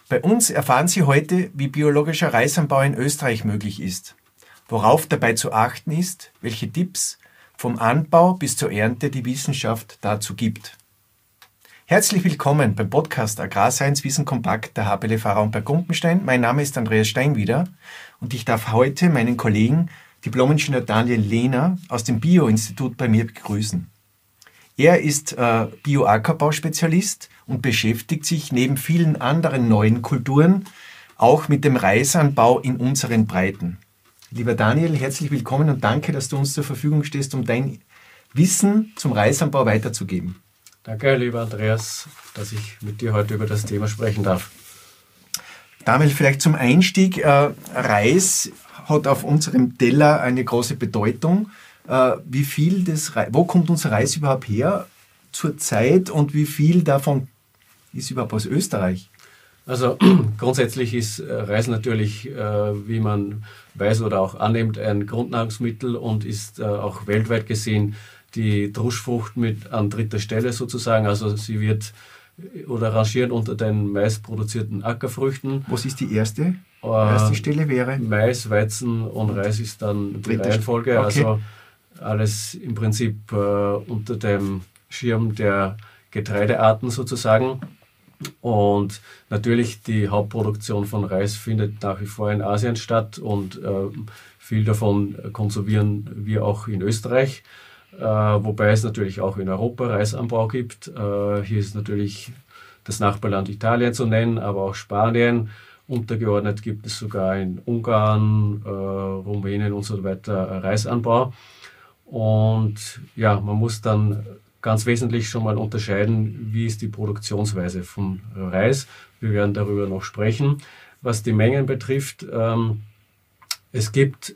Bei uns erfahren Sie heute, wie biologischer Reisanbau in Österreich möglich ist, worauf dabei zu achten ist, welche Tipps vom Anbau bis zur Ernte die Wissenschaft dazu gibt. Herzlich willkommen beim Podcast Agrarscience Wissen Kompakt der HPLV Raumberg Gumpenstein. Mein Name ist Andreas Steinwieder und ich darf heute meinen Kollegen Diplom-Ingenieur Daniel Lehner aus dem Bio-Institut bei mir begrüßen. Er ist Bio-Ackerbau-Spezialist und beschäftigt sich neben vielen anderen neuen Kulturen auch mit dem Reisanbau in unseren Breiten. Lieber Daniel, herzlich willkommen und danke, dass du uns zur Verfügung stehst, um dein Wissen zum Reisanbau weiterzugeben. Danke, lieber Andreas, dass ich mit dir heute über das Thema sprechen darf. Daniel, vielleicht zum Einstieg. Reis hat auf unserem Teller eine große Bedeutung. Wo kommt unser Reis überhaupt her zurzeit und wie viel davon ist überhaupt aus Österreich? Also grundsätzlich ist Reis natürlich, wie man weiß oder auch annimmt, ein Grundnahrungsmittel und ist auch weltweit gesehen die Druschfrucht mit an dritter Stelle sozusagen. Also sie wird oder rangiert unter den meistproduzierten Ackerfrüchten. Was ist die erste Stelle wäre? Mais, Weizen und Reis ist dann die Reihenfolge. Okay. Also alles im Prinzip unter dem Schirm der Getreidearten sozusagen. Und natürlich die Hauptproduktion von Reis findet nach wie vor in Asien statt und viel davon konsumieren wir auch in Österreich, wobei es natürlich auch in Europa Reisanbau gibt. Hier ist natürlich das Nachbarland Italien zu nennen, aber auch Spanien. Untergeordnet gibt es sogar in Ungarn, Rumänien und so weiter Reisanbau. Und ja, man muss dann ganz wesentlich schon mal unterscheiden, wie ist die Produktionsweise von Reis. Wir werden darüber noch sprechen. Was die Mengen betrifft, es gibt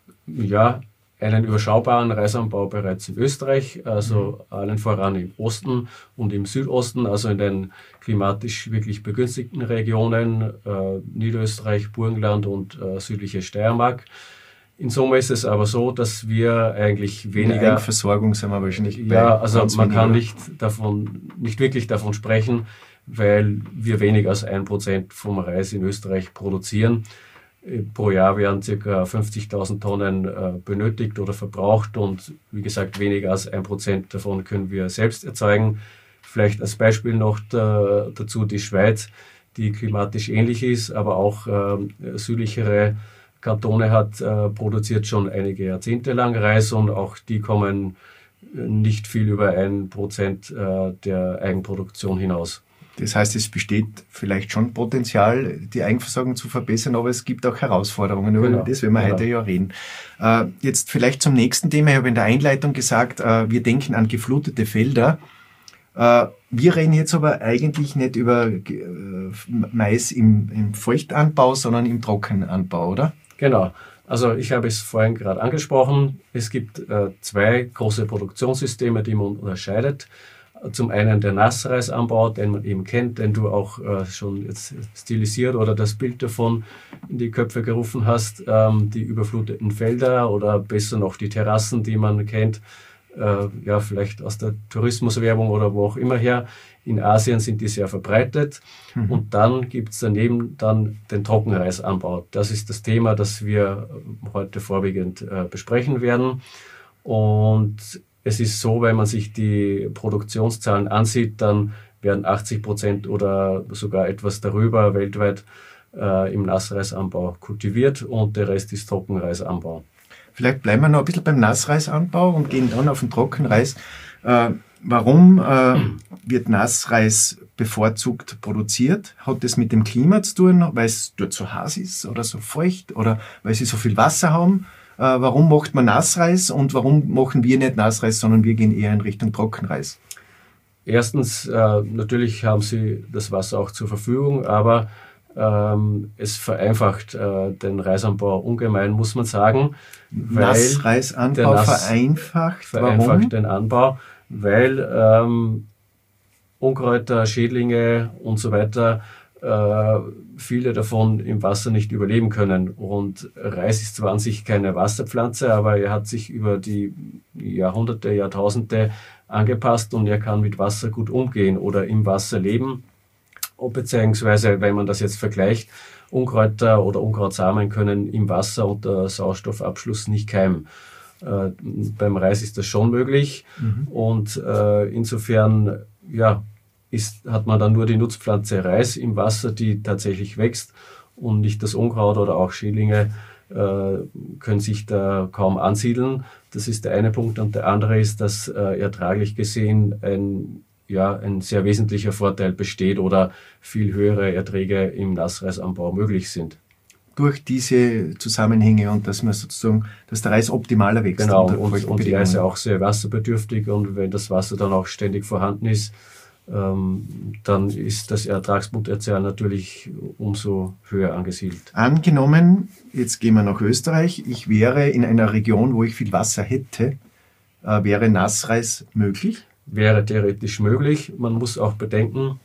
einen überschaubaren Reisanbau bereits in Österreich, also allen voran im Osten und im Südosten, also in den klimatisch wirklich begünstigten Regionen, Niederösterreich, Burgenland und südliche Steiermark. In Summe ist es aber so, dass wir eigentlich weniger... Versorgung sind wir wahrscheinlich also man kann nicht wirklich davon sprechen, weil wir weniger als 1% vom Reis in Österreich produzieren. Pro Jahr werden ca. 50.000 Tonnen benötigt oder verbraucht und wie gesagt, weniger als 1% davon können wir selbst erzeugen. Vielleicht als Beispiel noch dazu die Schweiz, die klimatisch ähnlich ist, aber auch südlichere Kantone produziert schon einige Jahrzehnte lang Reis und auch die kommen nicht viel über 1% der Eigenproduktion hinaus. Das heißt, es besteht vielleicht schon Potenzial, die Eigenversorgung zu verbessern, aber es gibt auch Herausforderungen. Über das werden wir heute ja reden. Jetzt vielleicht zum nächsten Thema. Ich habe in der Einleitung gesagt, wir denken an geflutete Felder. Wir reden jetzt aber eigentlich nicht über Mais im Feuchtanbau, sondern im Trockenanbau, oder? Genau. Also ich habe es vorhin gerade angesprochen. Es gibt zwei große Produktionssysteme, die man unterscheidet. Zum einen der Nassreisanbau, den man eben kennt, den du auch schon jetzt stilisiert oder das Bild davon in die Köpfe gerufen hast. Die überfluteten Felder oder besser noch die Terrassen, die man kennt, vielleicht aus der Tourismuswerbung oder wo auch immer her. In Asien sind die sehr verbreitet. Und dann gibt es daneben dann den Trockenreisanbau. Das ist das Thema, das wir heute vorwiegend besprechen werden. Und es ist so, wenn man sich die Produktionszahlen ansieht, dann werden 80% oder sogar etwas darüber weltweit im Nassreisanbau kultiviert und der Rest ist Trockenreisanbau. Vielleicht bleiben wir noch ein bisschen beim Nassreisanbau und gehen dann auf den Trockenreis. Warum wird Nassreis bevorzugt produziert? Hat das mit dem Klima zu tun, weil es dort so heiß ist oder so feucht oder weil sie so viel Wasser haben? Warum macht man Nassreis und warum machen wir nicht Nassreis, sondern wir gehen eher in Richtung Trockenreis? Erstens, natürlich haben sie das Wasser auch zur Verfügung, aber es vereinfacht den Reisanbau ungemein, muss man sagen. Nassreisanbau vereinfacht? Warum? Den Anbau, weil Unkräuter, Schädlinge und so weiter viele davon im Wasser nicht überleben können. Und Reis ist zwar an sich keine Wasserpflanze, aber er hat sich über die Jahrhunderte, Jahrtausende angepasst und er kann mit Wasser gut umgehen oder im Wasser leben. beziehungsweise wenn man das jetzt vergleicht, Unkräuter oder Unkrautsamen können im Wasser unter Sauerstoffabschluss nicht keimen. Beim Reis ist das schon möglich und insofern hat man dann nur die Nutzpflanze Reis im Wasser, die tatsächlich wächst und nicht das Unkraut oder auch Schädlinge können sich da kaum ansiedeln. Das ist der eine Punkt. Und der andere ist, dass ertraglich gesehen ein sehr wesentlicher Vorteil besteht oder viel höhere Erträge im Nassreisanbau möglich sind. Durch diese Zusammenhänge und dass der Reis optimaler wächst. Genau, und die ist ja auch sehr wasserbedürftig und wenn das Wasser dann auch ständig vorhanden ist, dann ist das Ertragspotenzial natürlich umso höher angesiedelt. Angenommen, jetzt gehen wir nach Österreich, ich wäre in einer Region, wo ich viel Wasser hätte, wäre Nassreis möglich? Wäre theoretisch möglich. Man muss auch bedenken,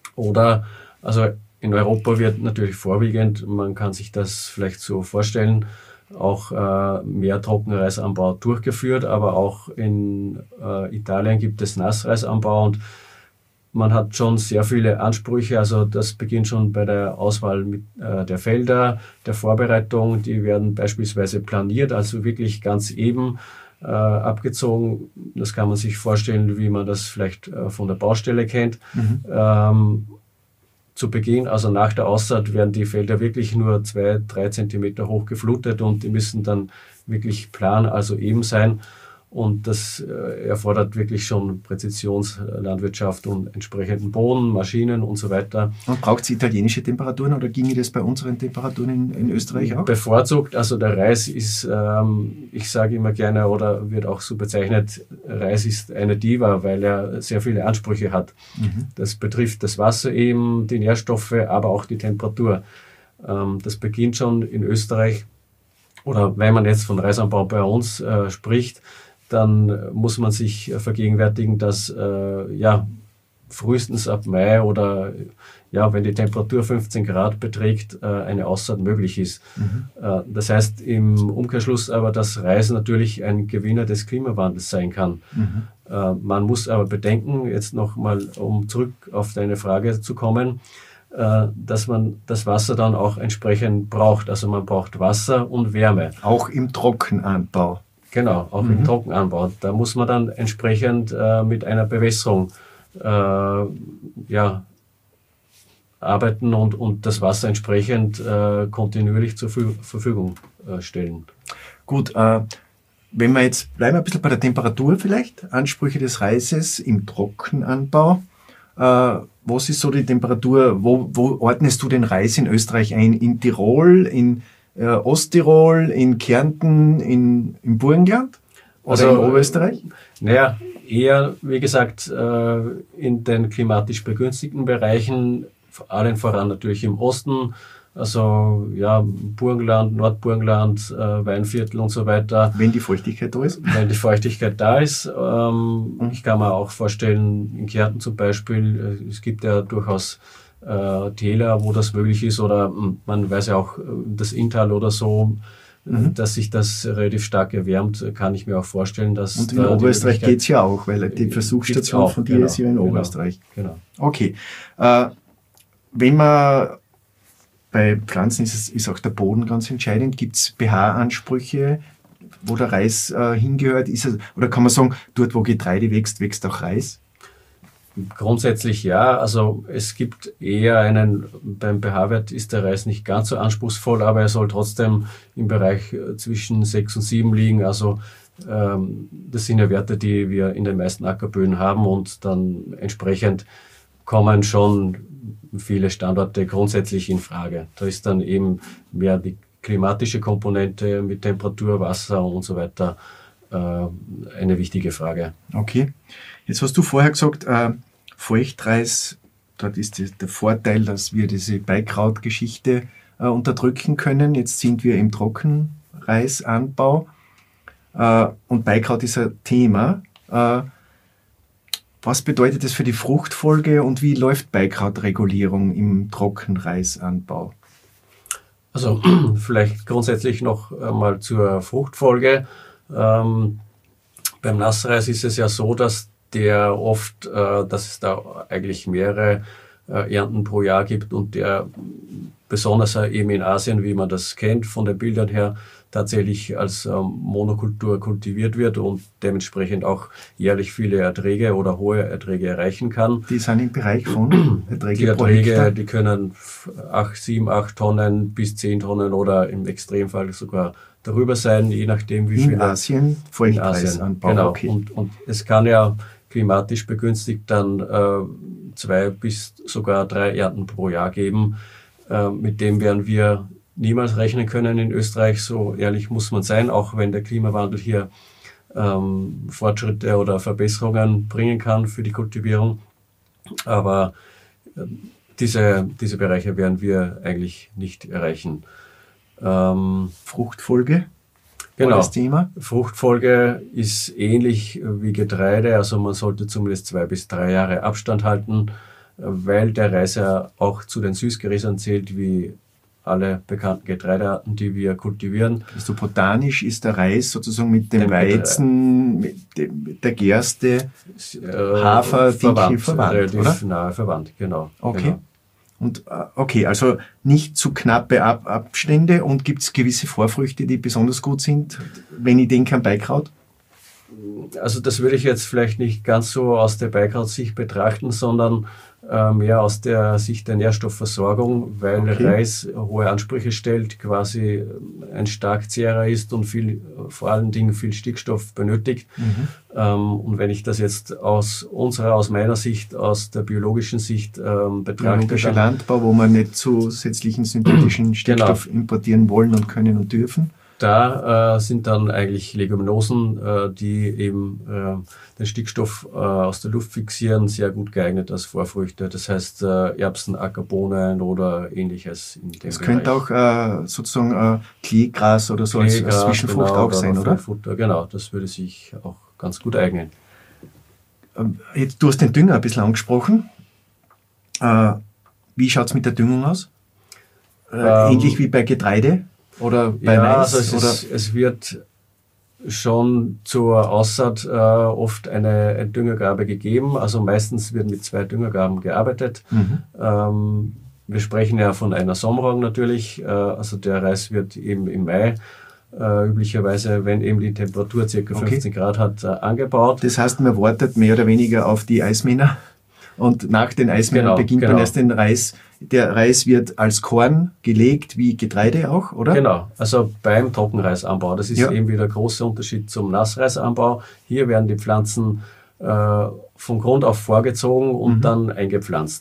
in Europa wird natürlich vorwiegend, man kann sich das vielleicht so vorstellen, auch mehr Trockenreisanbau durchgeführt, aber auch in Italien gibt es Nassreisanbau und man hat schon sehr viele Ansprüche, also das beginnt schon bei der Auswahl der Felder, der Vorbereitung, die werden beispielsweise planiert, also wirklich ganz eben abgezogen. Das kann man sich vorstellen, wie man das vielleicht von der Baustelle kennt. Zu Beginn, also nach der Aussaat, werden die Felder wirklich nur 2-3 Zentimeter hoch geflutet und die müssen dann wirklich plan, also eben sein. Und das erfordert wirklich schon Präzisionslandwirtschaft und entsprechenden Boden, Maschinen und so weiter. Und braucht es italienische Temperaturen oder ginge das bei unseren Temperaturen in Österreich auch? Bevorzugt, also der Reis ist, ich sage immer gerne oder wird auch so bezeichnet, Reis ist eine Diva, weil er sehr viele Ansprüche hat. Das betrifft das Wasser eben, die Nährstoffe, aber auch die Temperatur. Das beginnt schon in Österreich oder wenn man jetzt von Reisanbau bei uns spricht, dann muss man sich vergegenwärtigen, dass frühestens ab Mai oder wenn die Temperatur 15 Grad beträgt, eine Aussaat möglich ist. Das heißt im Umkehrschluss aber, dass Reis natürlich ein Gewinner des Klimawandels sein kann. Man muss aber bedenken, jetzt nochmal, um zurück auf deine Frage zu kommen, dass man das Wasser dann auch entsprechend braucht. Also man braucht Wasser und Wärme. Auch im Trockenanbau. Genau, auch im Trockenanbau. Da muss man dann entsprechend mit einer Bewässerung arbeiten und das Wasser entsprechend kontinuierlich zur Verfügung stellen. Gut, wenn wir jetzt bleiben wir ein bisschen bei der Temperatur vielleicht, Ansprüche des Reises im Trockenanbau. Was ist so die Temperatur, wo ordnest du den Reis in Österreich ein? In Tirol, in Osttirol, in Kärnten, im Burgenland oder in Oberösterreich? Naja, eher, wie gesagt, in den klimatisch begünstigten Bereichen, allen voran natürlich im Osten, also Burgenland, Nordburgenland, Weinviertel und so weiter. Wenn die Feuchtigkeit da ist? Wenn die Feuchtigkeit da ist. Ich kann mir auch vorstellen, in Kärnten zum Beispiel, es gibt ja durchaus Täler, wo das möglich ist, oder man weiß ja auch, das Inntal oder so, dass sich das relativ stark erwärmt, kann ich mir auch vorstellen, dass... Und in Oberösterreich geht es ja auch, weil die Versuchsstation auch, von dir ist ja in Oberösterreich. Genau. Okay. Wenn man bei Pflanzen ist auch der Boden ganz entscheidend. Gibt es pH-Ansprüche, wo der Reis hingehört? Oder kann man sagen, dort wo Getreide wächst, wächst auch Reis? Grundsätzlich ja, also es gibt eher beim pH-Wert ist der Reis nicht ganz so anspruchsvoll, aber er soll trotzdem im Bereich zwischen 6 und 7 liegen. Also das sind ja Werte, die wir in den meisten Ackerböden haben und dann entsprechend kommen schon viele Standorte grundsätzlich in Frage. Da ist dann eben mehr die klimatische Komponente mit Temperatur, Wasser und so weiter eine wichtige Frage. Okay. Jetzt hast du vorher gesagt, Feuchtreis, dort ist der Vorteil, dass wir diese Beikrautgeschichte unterdrücken können. Jetzt sind wir im Trockenreisanbau und Beikraut ist ein Thema. Was bedeutet das für die Fruchtfolge und wie läuft Beikrautregulierung im Trockenreisanbau? Also vielleicht grundsätzlich noch einmal zur Fruchtfolge. Beim Nassreis ist es ja so, dass dass es da eigentlich mehrere Ernten pro Jahr gibt und der besonders eben in Asien, wie man das kennt, von den Bildern her, tatsächlich als Monokultur kultiviert wird und dementsprechend auch jährlich viele Erträge oder hohe Erträge erreichen kann. Die sind im Bereich von Die Erträge, die können 7, 8 Tonnen bis 10 Tonnen oder im Extremfall sogar darüber sein, je nachdem wie viel. In Asien, Feuchtkreisanbau. Genau. Okay. Und es kann ja klimatisch begünstigt dann 2 bis sogar 3 Ernten pro Jahr geben. Mit dem werden wir niemals rechnen können in Österreich, so ehrlich muss man sein, auch wenn der Klimawandel hier Fortschritte oder Verbesserungen bringen kann für die Kultivierung. Aber diese Bereiche werden wir eigentlich nicht erreichen. Fruchtfolge? Genau. Das Thema. Fruchtfolge ist ähnlich wie Getreide, also man sollte zumindest 2 bis 3 Jahre Abstand halten, weil der Reis ja auch zu den Süßgräsern zählt, wie alle bekannten Getreidearten, die wir kultivieren. Also botanisch ist der Reis sozusagen mit dem Weizen, mit der Gerste, Hafer, Dinkel verwandt, relativ nahe verwandt, genau. Okay. Genau. Und okay, also nicht zu knappe Abstände und gibt es gewisse Vorfrüchte, die besonders gut sind, wenn ich denke an Beikraut? Also das würde ich jetzt vielleicht nicht ganz so aus der Beikrautsicht betrachten, sondern mehr aus der Sicht der Nährstoffversorgung, weil Reis hohe Ansprüche stellt, quasi ein Starkzehrer ist und vor allen Dingen viel Stickstoff benötigt. Und wenn ich das jetzt aus meiner Sicht, aus der biologischen Sicht betrachte. Biologischer Landbau, wo man nicht zusätzlichen synthetischen Stickstoff importieren wollen und können und dürfen. Da sind dann eigentlich Leguminosen, die eben den Stickstoff aus der Luft fixieren, sehr gut geeignet als Vorfrüchte. Das heißt Erbsen, Ackerbohnen oder ähnliches. Das könnte auch sozusagen Kleegras oder so als Zwischenfrucht auch sein, oder? Futter, genau, das würde sich auch ganz gut eignen. Du hast den Dünger ein bisschen angesprochen. Wie schaut es mit der Düngung aus? Ähnlich wie bei Getreide? Oder bei Mais? Also es wird schon zur Aussaat oft eine Düngergabe gegeben. Also meistens wird mit 2 Düngergaben gearbeitet. Wir sprechen ja von einer Sommerung natürlich. Also der Reis wird eben im Mai üblicherweise, wenn eben die Temperatur ca. 15 Grad hat, angebaut. Das heißt, man wartet mehr oder weniger auf die Eismänner. Und nach den Eismännern beginnt man erst den Reis. Der Reis wird als Korn gelegt, wie Getreide auch, oder? Genau, also beim Trockenreisanbau. Das ist eben wieder der große Unterschied zum Nassreisanbau. Hier werden die Pflanzen von Grund auf vorgezogen und dann eingepflanzt.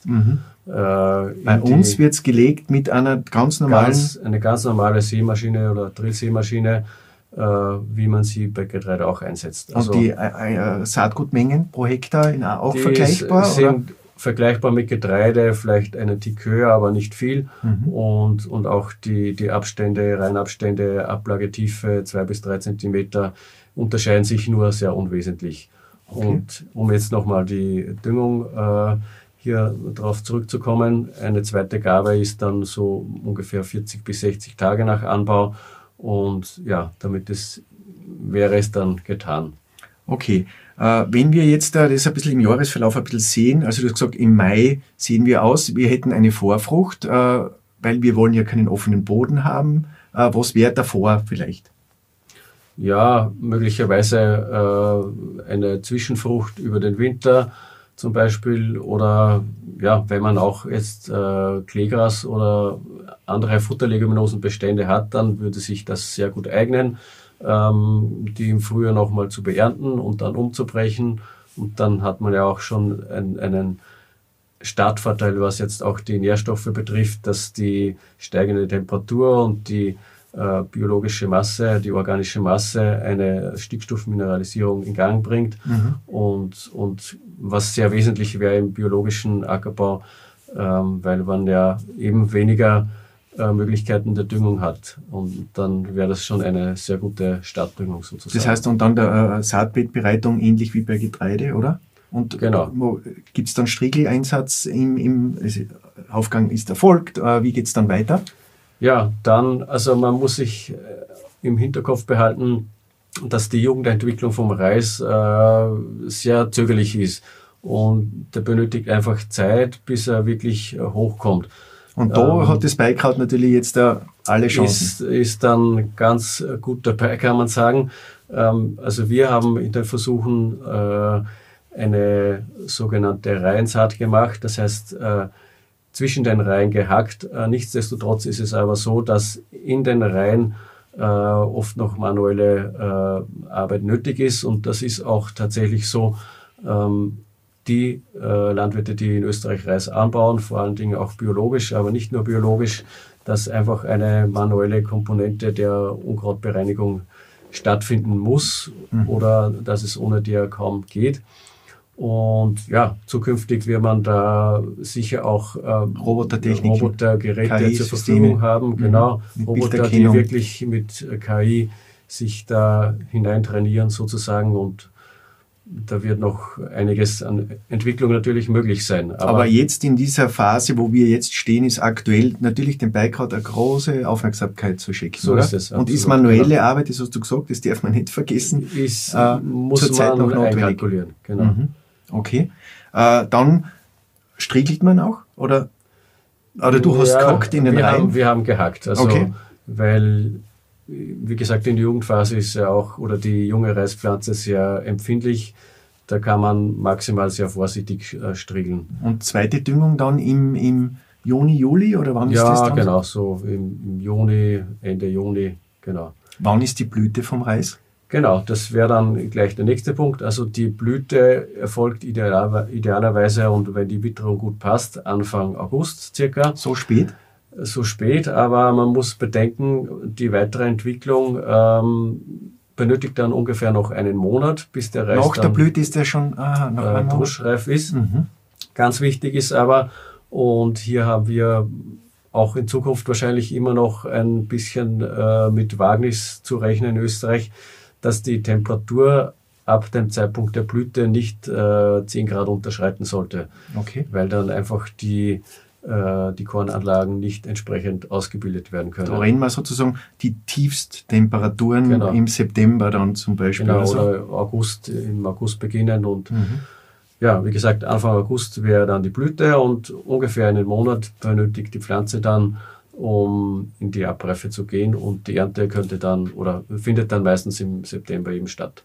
Bei uns wird es gelegt mit einer ganz normalen... Eine ganz normale Sämaschine oder Drillsämaschine, wie man sie bei Getreide auch einsetzt. Also, und die Saatgutmengen pro Hektar auch vergleichbar? Sind vergleichbar mit Getreide, vielleicht einen Tick höher, aber nicht viel. Und auch die Abstände, Reinabstände, Ablagetiefe 2 bis 3 Zentimeter unterscheiden sich nur sehr unwesentlich. Und um jetzt nochmal die Düngung hier drauf zurückzukommen, eine zweite Gabe ist dann so ungefähr 40 bis 60 Tage nach Anbau. Und ja, wäre es dann getan. Okay. Wenn wir jetzt das ein bisschen im Jahresverlauf ein bisschen sehen, also du hast gesagt, im Mai sehen wir aus, wir hätten eine Vorfrucht, weil wir wollen ja keinen offenen Boden haben. Was wäre davor vielleicht? Ja, möglicherweise eine Zwischenfrucht über den Winter zum Beispiel oder ja, wenn man auch jetzt Kleegras oder andere Futterleguminosenbestände hat, dann würde sich das sehr gut eignen, die im Frühjahr nochmal zu beernten und dann umzubrechen. Und dann hat man ja auch schon einen Startvorteil, was jetzt auch die Nährstoffe betrifft, dass die steigende Temperatur und die biologische Masse, die organische Masse eine Stickstoffmineralisierung in Gang bringt. Und was sehr wesentlich wäre im biologischen Ackerbau, weil man ja eben weniger Möglichkeiten der Düngung hat. Und dann wäre das schon eine sehr gute Startdüngung sozusagen. Das heißt, und dann der Saatbettbereitung ähnlich wie bei Getreide, oder? Und genau. Gibt es dann Striegeleinsatz also Aufgang ist erfolgt? Wie geht es dann weiter? Ja, dann, also man muss sich im Hinterkopf behalten, dass die Jugendentwicklung vom Reis sehr zögerlich ist. und der benötigt einfach Zeit, bis er wirklich hochkommt. Und da hat das Beikraut natürlich jetzt alle Chancen. Ist dann ganz gut dabei, kann man sagen. Also wir haben in den Versuchen eine sogenannte Reihensaat gemacht, das heißt zwischen den Reihen gehackt. Nichtsdestotrotz ist es aber so, dass in den Reihen oft noch manuelle Arbeit nötig ist, und das ist auch tatsächlich so. Die Landwirte, die in Österreich Reis anbauen, vor allen Dingen auch biologisch, aber nicht nur biologisch, dass einfach eine manuelle Komponente der Unkrautbereinigung stattfinden muss oder dass es ohne die ja kaum geht. Und ja, zukünftig wird man da sicher auch Robotergeräte zur Verfügung haben. Genau, Roboter, die wirklich mit KI sich da hineintrainieren sozusagen, und da wird noch einiges an Entwicklung natürlich möglich sein. Aber jetzt in dieser Phase, wo wir jetzt stehen, ist aktuell natürlich dem Beikraut eine große Aufmerksamkeit zu schenken. So oder? Ist es. Und ist manuelle Arbeit, das hast du gesagt, das darf man nicht vergessen, muss zurzeit noch notwendig. Einkalkulieren. Genau. Okay. Dann striegelt man auch? Oder du hast gehackt in den Reihen? Wir haben gehackt. Also, weil, wie gesagt, in der Jugendphase ist ja auch, oder die junge Reispflanze sehr empfindlich. Da kann man maximal sehr vorsichtig striegeln. Und zweite Düngung dann im Juni, Juli, oder wann ist das dann? Ja, genau, so im Juni, Ende Juni, genau. Wann ist die Blüte vom Reis? Genau, das wäre dann gleich der nächste Punkt. Also die Blüte erfolgt idealerweise, und wenn die Witterung gut passt, Anfang August circa. So spät? So spät, aber man muss bedenken, die weitere Entwicklung benötigt dann ungefähr noch einen Monat, bis der Reis nach der Blüte ist der schon druschreif ist. Ganz wichtig ist aber, und hier haben wir auch in Zukunft wahrscheinlich immer noch ein bisschen mit Wagnis zu rechnen in Österreich, dass die Temperatur ab dem Zeitpunkt der Blüte nicht 10 Grad unterschreiten sollte. Okay. Weil dann einfach die Kornanlagen nicht entsprechend ausgebildet werden können. Da reden wir sozusagen die Tiefsttemperaturen im September dann zum Beispiel. Genau, oder im August beginnen, und ja, wie gesagt, Anfang August wäre dann die Blüte, und ungefähr einen Monat benötigt die Pflanze dann, um in die Abreife zu gehen, und die Ernte findet dann meistens im September eben statt.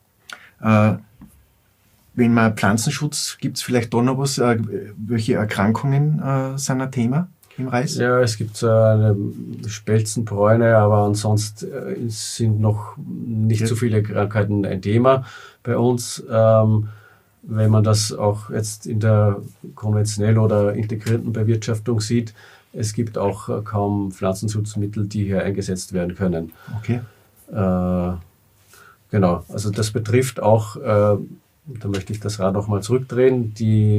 Wenn man Pflanzenschutz, gibt es vielleicht da noch was, welche Erkrankungen sind ein Thema im Reis? Ja, es gibt so eine Spelzenbräune, aber ansonsten sind noch nicht so viele Krankheiten ein Thema bei uns. Wenn man das auch jetzt in der konventionellen oder integrierten Bewirtschaftung sieht, es gibt auch kaum Pflanzenschutzmittel, die hier eingesetzt werden können. Okay. Genau, also das betrifft auch, da möchte ich das Rad nochmal zurückdrehen,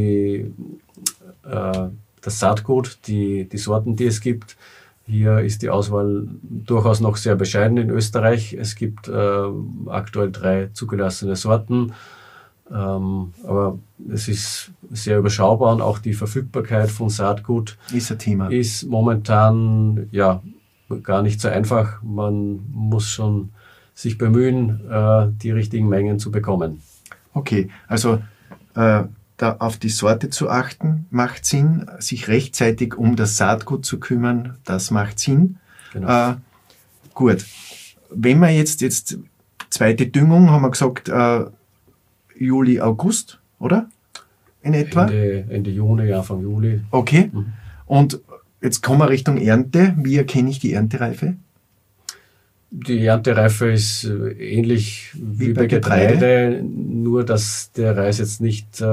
das Saatgut, die Sorten, die es gibt. Hier ist die Auswahl durchaus noch sehr bescheiden in Österreich. Es gibt aktuell 3 zugelassene Sorten. Aber es ist sehr überschaubar, und auch die Verfügbarkeit von Saatgut ist ein Thema. Ist momentan gar nicht so einfach. Man muss schon sich bemühen, die richtigen Mengen zu bekommen. Okay, also da auf die Sorte zu achten, macht Sinn. Sich rechtzeitig um das Saatgut zu kümmern, das macht Sinn. Genau. Gut, wenn wir jetzt zweite Düngung, haben wir gesagt, Juli, August, oder? In etwa? Ende Juni, Anfang Juli. Okay. Und jetzt kommen wir Richtung Ernte. Wie erkenne ich die Erntereife? Die Erntereife ist ähnlich wie bei Getreide, nur dass der Reis jetzt nicht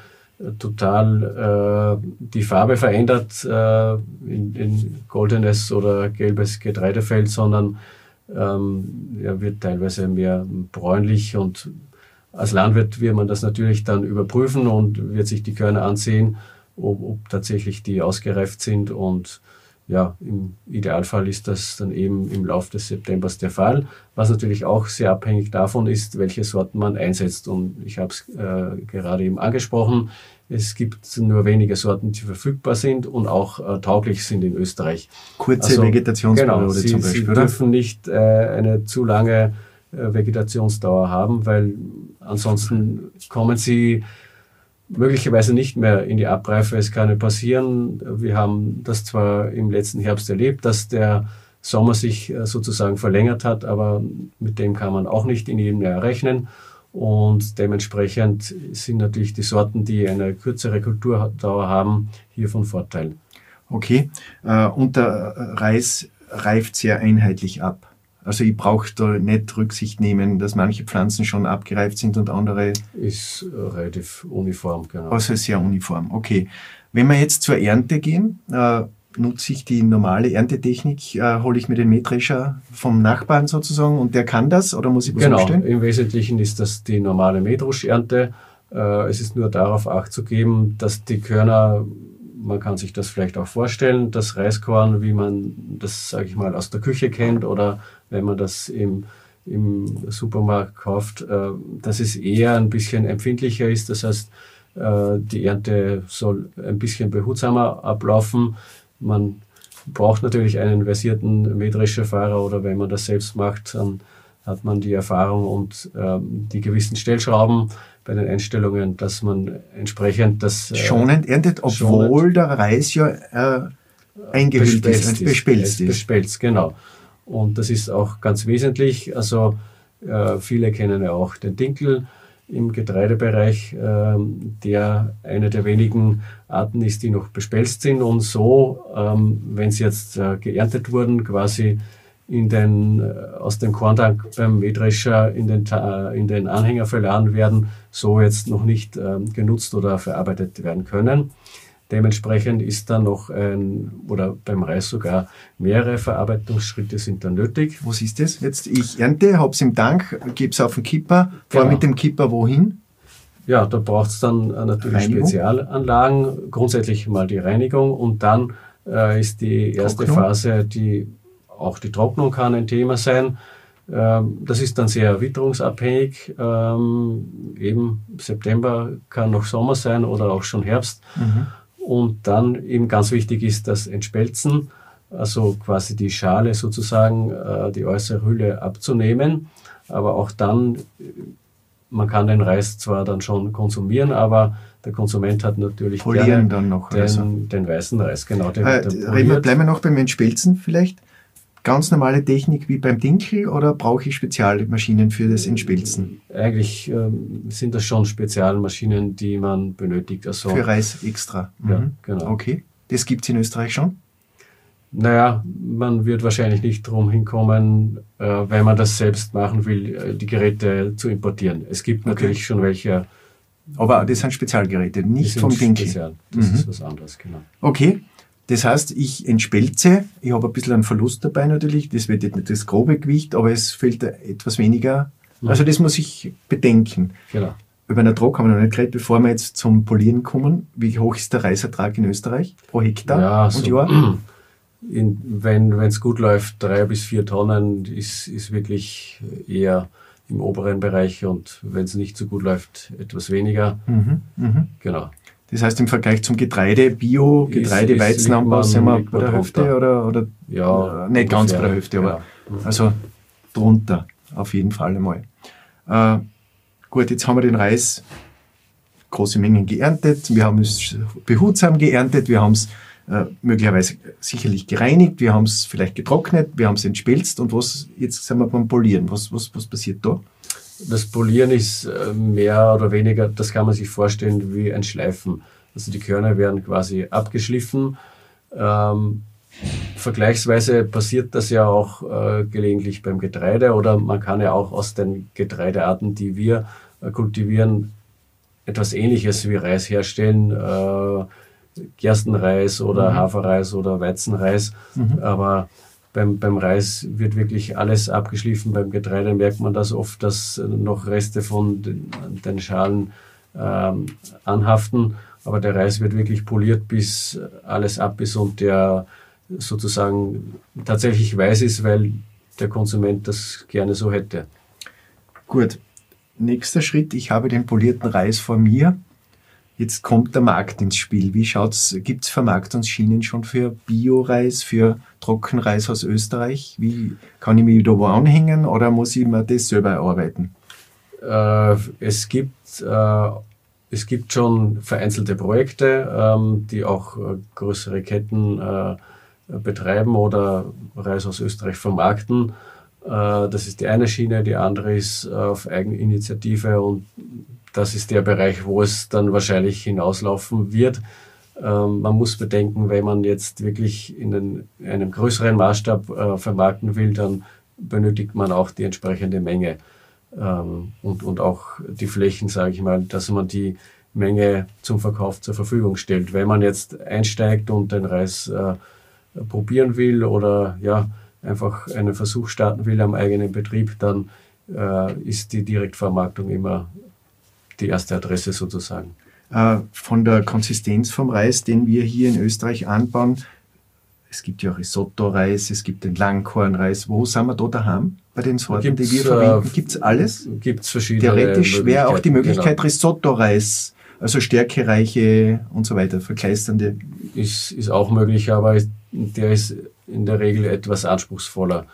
total die Farbe verändert in goldenes oder gelbes Getreidefeld, sondern er wird teilweise mehr bräunlich, und als Landwirt wird man das natürlich dann überprüfen und wird sich die Körner ansehen, ob tatsächlich die ausgereift sind, und ja, im Idealfall ist das dann eben im Laufe des Septembers der Fall, was natürlich auch sehr abhängig davon ist, welche Sorten man einsetzt. Und ich habe es gerade eben angesprochen, es gibt nur wenige Sorten, die verfügbar sind und auch tauglich sind in Österreich. Kurze Vegetationsperiode zum Beispiel, Sie dürfen nicht eine zu lange Vegetationsdauer haben, weil ansonsten kommen sie möglicherweise nicht mehr in die Abreife. Es kann passieren. Wir haben das zwar im letzten Herbst erlebt, dass der Sommer sich sozusagen verlängert hat, aber mit dem kann man auch nicht in jedem Jahr rechnen. Und dementsprechend sind natürlich die Sorten, die eine kürzere Kulturdauer haben, hier von Vorteil. Okay, und der Reis reift sehr einheitlich ab. Also ich brauche da nicht Rücksicht nehmen, dass manche Pflanzen schon abgereift sind und andere... Ist relativ uniform, genau. Also sehr uniform, okay. Wenn wir jetzt zur Ernte gehen, nutze ich die normale Erntetechnik, hole ich mir den Mähdrescher vom Nachbarn sozusagen und der kann das oder muss ich was umstellen? Genau, im Wesentlichen ist das die normale Mähdruschernte. Es ist nur darauf Acht zu geben, dass die Körner, man kann sich das vielleicht auch vorstellen, das Reiskorn, wie man das, sage ich mal, aus der Küche kennt oder wenn man das im Supermarkt kauft, dass es eher ein bisschen empfindlicher ist. Das heißt, die Ernte soll ein bisschen behutsamer ablaufen. Man braucht natürlich einen versierten Mähdrescherfahrer oder wenn man das selbst macht, dann hat man die Erfahrung und die gewissen Stellschrauben bei den Einstellungen, dass man entsprechend das schonend erntet, obwohl der Reis ja eingehüllt ist, bespelzt ist. Bespelzt, genau. Und das ist auch ganz wesentlich. Also viele kennen ja auch den Dinkel im Getreidebereich, der eine der wenigen Arten ist, die noch bespelzt sind und so, wenn sie jetzt geerntet wurden, quasi aus dem Korntank beim Mähdrescher in den Anhänger verladen werden, so jetzt noch nicht genutzt oder verarbeitet werden können. Dementsprechend ist dann noch oder beim Reis sogar mehrere Verarbeitungsschritte sind dann nötig. Was ist das? Jetzt ich ernte, hab's im Tank, gebe es auf den Kipper, fahre mit dem Kipper wohin? Ja, da braucht es dann natürlich Reinigung? Spezialanlagen, grundsätzlich mal die Reinigung und dann ist die erste Trocknung? Phase, auch die Trocknung kann ein Thema sein. Das ist dann sehr witterungsabhängig. Eben September kann noch Sommer sein oder auch schon Herbst. Mhm. Und dann eben ganz wichtig ist das Entspelzen, also quasi die Schale sozusagen, die äußere Hülle abzunehmen. Aber auch dann, man kann den Reis zwar dann schon konsumieren, aber der Konsument hat natürlich Polieren dann noch, den weißen Reis. Genau, bleiben wir noch beim Entspelzen vielleicht. Ganz normale Technik wie beim Dinkel oder brauche ich Spezialmaschinen für das Entspelzen? Eigentlich sind das schon Spezialmaschinen, die man benötigt. Also, für Reis extra? Ja, genau. Okay, das gibt es in Österreich schon? Naja, man wird wahrscheinlich nicht drum hinkommen, wenn man das selbst machen will, die Geräte zu importieren. Es gibt natürlich schon welche. Aber das sind Spezialgeräte, nicht vom Dinkel. Spezial. Das ist was anderes, genau. Okay. Das heißt, ich entspelze, ich habe ein bisschen einen Verlust dabei natürlich, das wird jetzt nicht das grobe Gewicht, aber es fehlt etwas weniger. Also das muss ich bedenken. Genau. Über einen Ertrag haben wir noch nicht geredet, bevor wir jetzt zum Polieren kommen. Wie hoch ist der Reisertrag in Österreich pro Hektar und Jahr? Wenn es gut läuft, 3 bis 4 Tonnen ist wirklich eher im oberen Bereich und wenn es nicht so gut läuft, etwas weniger. Genau. Das heißt, im Vergleich zum Getreide, Weizenanbau, sind wir bei der Hälfte oder ja, nicht ganz bei der Hälfte, aber also drunter auf jeden Fall einmal. Gut, jetzt haben wir den Reis große Mengen geerntet, wir haben es behutsam geerntet, wir haben es möglicherweise sicherlich gereinigt, wir haben es vielleicht getrocknet, wir haben es entspelzt und jetzt sind wir beim Polieren. Was passiert da? Das Polieren ist mehr oder weniger, das kann man sich vorstellen wie ein Schleifen. Also die Körner werden quasi abgeschliffen. Vergleichsweise passiert das ja auch gelegentlich beim Getreide oder man kann ja auch aus den Getreidearten, die wir kultivieren, etwas Ähnliches wie Reis herstellen. Gerstenreis oder Haferreis oder Weizenreis. Aber beim Reis wird wirklich alles abgeschliffen. Beim Getreide merkt man das oft, dass noch Reste von den Schalen anhaften. Aber der Reis wird wirklich poliert, bis alles ab ist und der sozusagen tatsächlich weiß ist, weil der Konsument das gerne so hätte. Gut, nächster Schritt. Ich habe den polierten Reis vor mir. Jetzt kommt der Markt ins Spiel. Wie schaut's? Gibt's Vermarktungsschienen schon für Bio-Reis, für Trockenreis aus Österreich? Wie kann ich mich da wo anhängen oder muss ich mir das selber erarbeiten? Es es gibt schon vereinzelte Projekte, die auch größere Ketten betreiben oder Reis aus Österreich vermarkten. Das ist die eine Schiene, die andere ist auf Eigeninitiative und das ist der Bereich, wo es dann wahrscheinlich hinauslaufen wird. Man muss bedenken, wenn man jetzt wirklich in einem größeren Maßstab vermarkten will, dann benötigt man auch die entsprechende Menge und auch die Flächen, sage ich mal, dass man die Menge zum Verkauf zur Verfügung stellt. Wenn man jetzt einsteigt und den Reis probieren will oder ja einfach einen Versuch starten will am eigenen Betrieb, dann ist die Direktvermarktung immer die erste Adresse sozusagen. Von der Konsistenz vom Reis, den wir hier in Österreich anbauen, es gibt ja Risotto-Reis, es gibt den Langkornreis. Wo sind wir da daheim bei den Sorten, die wir verwenden? Gibt es alles? Gibt es verschiedene Theoretisch wäre auch die Möglichkeit, genau. Risotto-Reis, also stärkereiche und so weiter, verkleisternde. Ist auch möglich, aber der ist in der Regel etwas anspruchsvoller.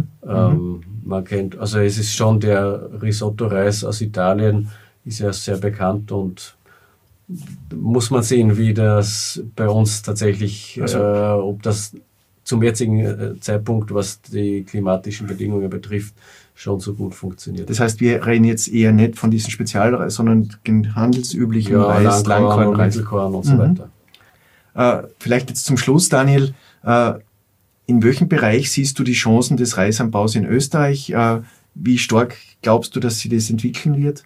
Man kennt, also es ist schon der Risotto-Reis aus Italien, ist ja sehr bekannt und muss man sehen, wie das bei uns tatsächlich, ob das zum jetzigen Zeitpunkt, was die klimatischen Bedingungen betrifft, schon so gut funktioniert. Das heißt, wir reden jetzt eher nicht von diesen Spezialreis, sondern den handelsüblichen Reis, Langkorn, Mittelkorn und so weiter. Vielleicht jetzt zum Schluss, Daniel, in welchem Bereich siehst du die Chancen des Reisanbaus in Österreich? Wie stark glaubst du, dass sich das entwickeln wird?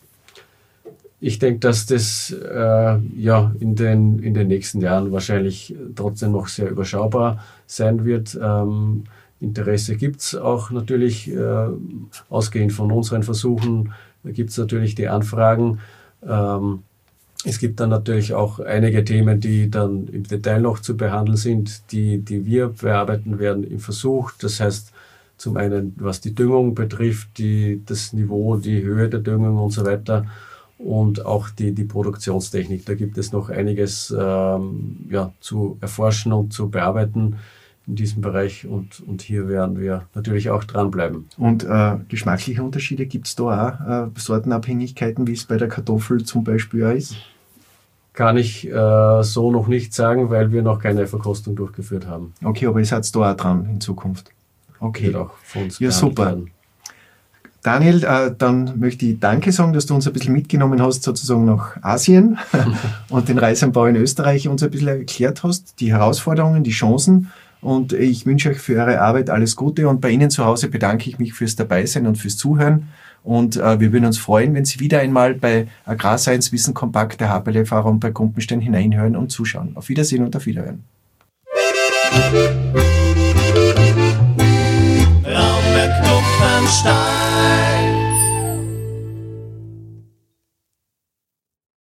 Ich denke, dass das in den nächsten Jahren wahrscheinlich trotzdem noch sehr überschaubar sein wird. Interesse gibt es auch natürlich, ausgehend von unseren Versuchen, gibt es natürlich die Anfragen. Es gibt dann natürlich auch einige Themen, die dann im Detail noch zu behandeln sind, die wir bearbeiten werden im Versuch. Das heißt, zum einen, was die Düngung betrifft, das Niveau, die Höhe der Düngung und so weiter. Und auch die Produktionstechnik. Da gibt es noch einiges zu erforschen und zu bearbeiten in diesem Bereich. Und hier werden wir natürlich auch dranbleiben. Und geschmackliche Unterschiede gibt es da auch? Sortenabhängigkeiten, wie es bei der Kartoffel zum Beispiel auch ist? Kann ich so noch nicht sagen, weil wir noch keine Verkostung durchgeführt haben. Okay, aber ihr seid da auch dran in Zukunft. Okay. Wird auch von uns super. Werden. Daniel, dann möchte ich Danke sagen, dass du uns ein bisschen mitgenommen hast, sozusagen nach Asien und den Reisanbau in Österreich uns ein bisschen erklärt hast, die Herausforderungen, die Chancen. Und ich wünsche euch für eure Arbeit alles Gute und bei Ihnen zu Hause bedanke ich mich fürs Dabeisein und fürs Zuhören. Und wir würden uns freuen, wenn Sie wieder einmal bei Agrarscience Wissen Kompakt der HPLV bei Kumpenstein hineinhören und zuschauen. Auf Wiedersehen und auf Wiederhören. Raumberg Kumpenstein.